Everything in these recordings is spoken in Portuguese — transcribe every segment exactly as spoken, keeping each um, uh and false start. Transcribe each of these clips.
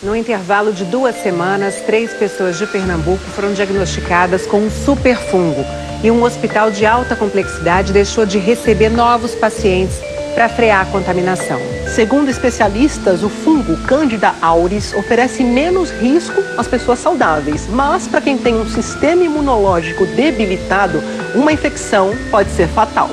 No intervalo de duas semanas, três pessoas de Pernambuco foram diagnosticadas com um superfungo. E um hospital de alta complexidade deixou de receber novos pacientes para frear a contaminação. Segundo especialistas, o fungo Candida auris oferece menos risco às pessoas saudáveis. Mas para quem tem um sistema imunológico debilitado, uma infecção pode ser fatal.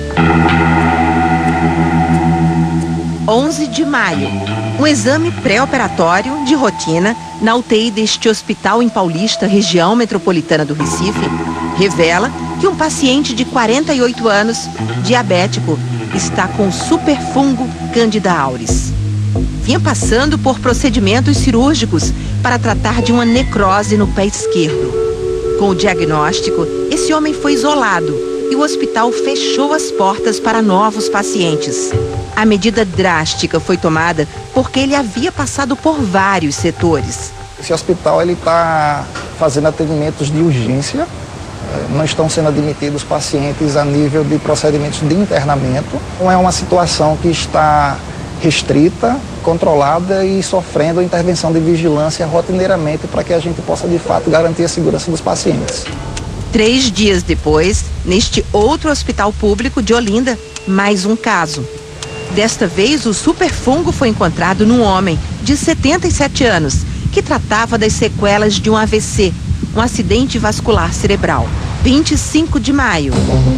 onze de maio. Um exame pré-operatório de rotina na U T I deste hospital em Paulista, região metropolitana do Recife, revela que um paciente de quarenta e oito anos, diabético, está com superfungo Candida auris. Vinha passando por procedimentos cirúrgicos para tratar de uma necrose no pé esquerdo. Com o diagnóstico, esse homem foi isolado e o hospital fechou as portas para novos pacientes. A medida drástica foi tomada porque ele havia passado por vários setores. Esse hospital ele está fazendo atendimentos de urgência, não estão sendo admitidos pacientes a nível de procedimentos de internamento. Não é uma situação que está restrita, controlada e sofrendo intervenção de vigilância rotineiramente para que a gente possa de fato garantir a segurança dos pacientes. Três dias depois, neste outro hospital público de Olinda, mais um caso. Desta vez, o superfungo foi encontrado num homem de setenta e sete anos, que tratava das sequelas de um A V C, um acidente vascular cerebral. vinte e cinco de maio.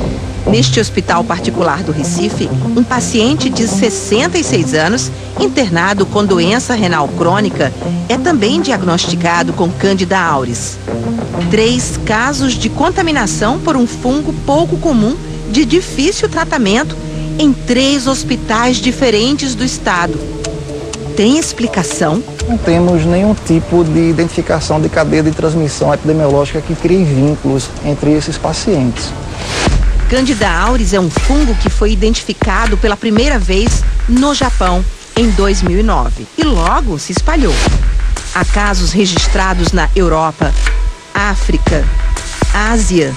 Neste hospital particular do Recife, um paciente de sessenta e seis anos, internado com doença renal crônica, é também diagnosticado com Candida auris. Três casos de contaminação por um fungo pouco comum, de difícil tratamento, em três hospitais diferentes do estado. Tem explicação? Não temos nenhum tipo de identificação de cadeia de transmissão epidemiológica que crie vínculos entre esses pacientes. Candida auris é um fungo que foi identificado pela primeira vez no Japão em dois mil e nove e logo se espalhou. Há casos registrados na Europa, África, Ásia,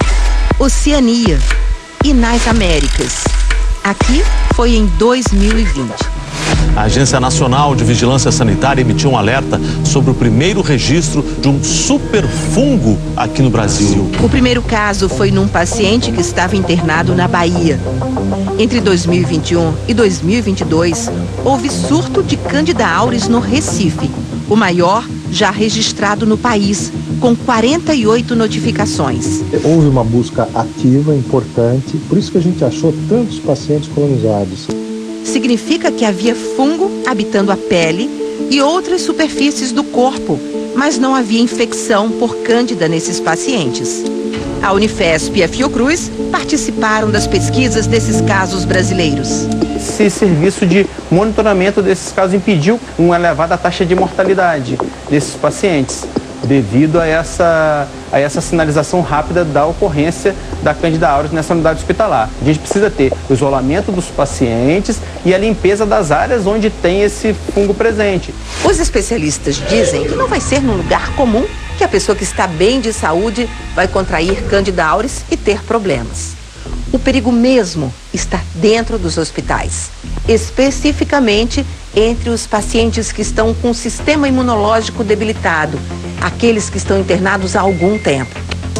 Oceania e nas Américas. Aqui foi em dois mil e vinte. A Agência Nacional de Vigilância Sanitária emitiu um alerta sobre o primeiro registro de um superfungo aqui no Brasil. O primeiro caso foi num paciente que estava internado na Bahia. Entre dois mil e vinte e um e dois mil e vinte e dois, houve surto de Candida auris no Recife, o maior já registrado no país, com quarenta e oito notificações. Houve uma busca ativa, importante, por isso que a gente achou tantos pacientes colonizados. Significa que havia fungo habitando a pele e outras superfícies do corpo, mas não havia infecção por Cândida nesses pacientes. A Unifesp e a Fiocruz participaram das pesquisas desses casos brasileiros. Esse serviço de monitoramento desses casos impediu uma elevada taxa de mortalidade desses pacientes, devido a essa, a essa sinalização rápida da ocorrência da Candida auris nessa unidade hospitalar. A gente precisa ter o isolamento dos pacientes e a limpeza das áreas onde tem esse fungo presente. Os especialistas dizem que não vai ser num lugar comum que a pessoa que está bem de saúde vai contrair Candida auris e ter problemas. O perigo mesmo está dentro dos hospitais, especificamente entre os pacientes que estão com o sistema imunológico debilitado, aqueles que estão internados há algum tempo.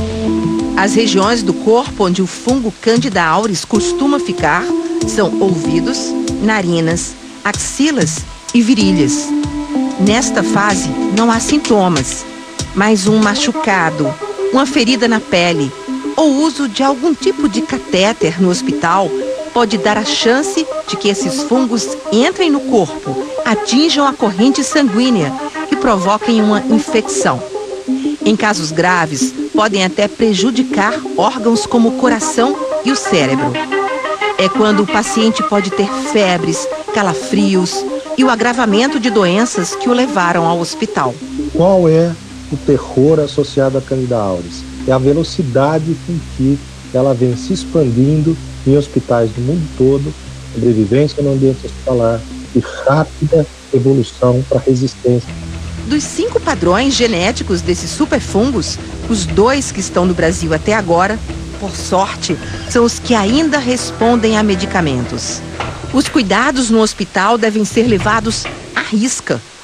As regiões do corpo onde o fungo Candida auris costuma ficar são ouvidos, narinas, axilas e virilhas. Nesta fase não há sintomas, mas um machucado, uma ferida na pele ou uso de algum tipo de catéter no hospital pode dar a chance de que esses fungos entrem no corpo, atinjam a corrente sanguínea e provoquem uma infecção. Em casos graves, podem até prejudicar órgãos como o coração e o cérebro. É quando o paciente pode ter febres, calafrios e o agravamento de doenças que o levaram ao hospital. Qual é o terror associado à Candida auris? É a velocidade com que ela vem se expandindo em hospitais do mundo todo, sobrevivência no ambiente hospitalar e rápida evolução para resistência. Dos cinco padrões genéticos desses superfungos, os dois que estão no Brasil até agora, por sorte, são os que ainda respondem a medicamentos. Os cuidados no hospital devem ser levados à risca.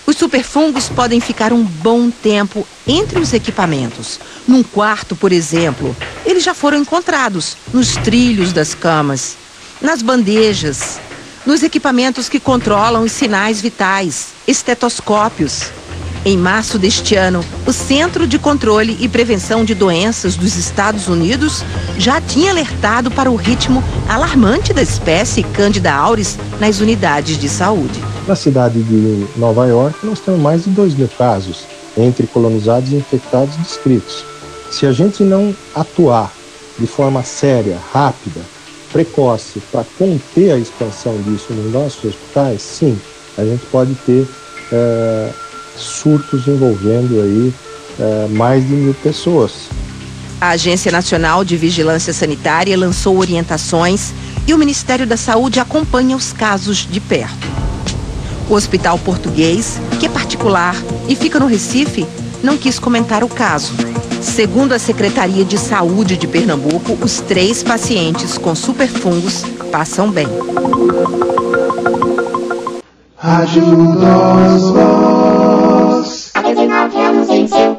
Os superfungos podem ficar um bom tempo entre os equipamentos. Num quarto, por exemplo, eles já foram encontrados nos trilhos das camas, nas bandejas, nos equipamentos que controlam os sinais vitais, estetoscópios. Em março deste ano, o Centro de Controle e Prevenção de Doenças dos Estados Unidos já tinha alertado para o ritmo alarmante da espécie Candida auris nas unidades de saúde. Na cidade de Nova York, nós temos mais de dois mil casos entre colonizados e infectados descritos. Se a gente não atuar de forma séria, rápida, precoce, para conter a expansão disso nos nossos hospitais, sim, a gente pode ter é, surtos envolvendo aí é, mais de mil pessoas. A Agência Nacional de Vigilância Sanitária lançou orientações e o Ministério da Saúde acompanha os casos de perto. O Hospital Português, que é particular e fica no Recife, não quis comentar o caso. Segundo a Secretaria de Saúde de Pernambuco, os três pacientes com superfungos passam bem. Rádio Nós Voz. Há dezenove anos em seu